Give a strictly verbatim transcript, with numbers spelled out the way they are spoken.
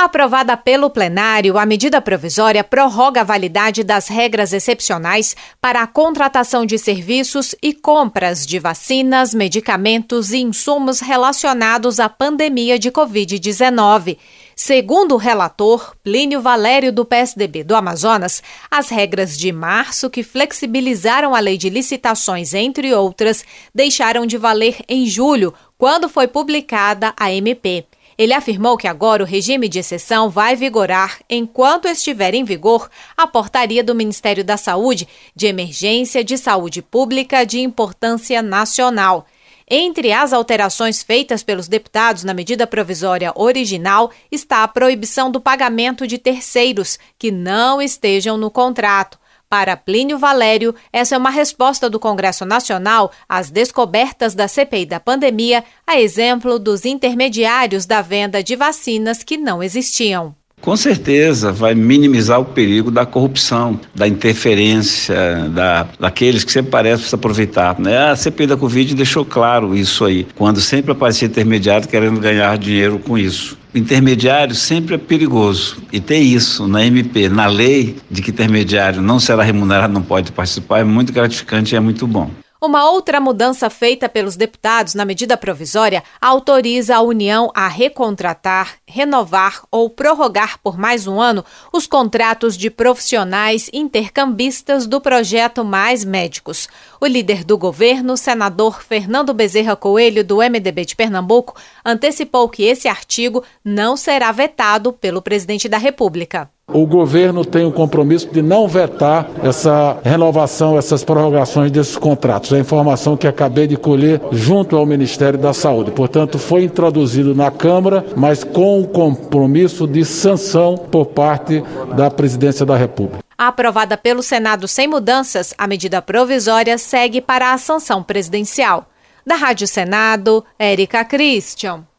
Aprovada pelo plenário, a medida provisória prorroga a validade das regras excepcionais para a contratação de serviços e compras de vacinas, medicamentos e insumos relacionados à pandemia de covid dezenove. Segundo o relator, Plínio Valério, do P S D B do Amazonas, as regras de março, que flexibilizaram a lei de licitações, entre outras, deixaram de valer em julho, quando foi publicada a M P. Ele afirmou que agora o regime de exceção vai vigorar enquanto estiver em vigor a portaria do Ministério da Saúde de emergência de saúde pública de importância nacional. Entre as alterações feitas pelos deputados na medida provisória original está a proibição do pagamento de terceiros que não estejam no contrato. Para Plínio Valério, essa é uma resposta do Congresso Nacional às descobertas da C P I da pandemia, a exemplo dos intermediários da venda de vacinas que não existiam. Com certeza vai minimizar o perigo da corrupção, da interferência, da, daqueles que sempre parecem se aproveitar, né? A C P I da Covid deixou claro isso aí, quando sempre aparecia intermediário querendo ganhar dinheiro com isso. O intermediário sempre é perigoso e ter isso na M P, na lei de que intermediário não será remunerado, não pode participar, é muito gratificante e é muito bom. Uma outra mudança feita pelos deputados na medida provisória autoriza a União a recontratar, renovar ou prorrogar por mais um ano os contratos de profissionais intercambistas do projeto Mais Médicos. O líder do governo, senador Fernando Bezerra Coelho, do M D B de Pernambuco, antecipou que esse artigo não será vetado pelo presidente da República. O governo tem o compromisso de não vetar essa renovação, essas prorrogações desses contratos. É a informação que acabei de colher junto ao Ministério da Saúde. Portanto, foi introduzido na Câmara, mas com o compromisso de sanção por parte da Presidência da República. Aprovada pelo Senado sem mudanças, a medida provisória segue para a sanção presidencial. Da Rádio Senado, Érica Christian.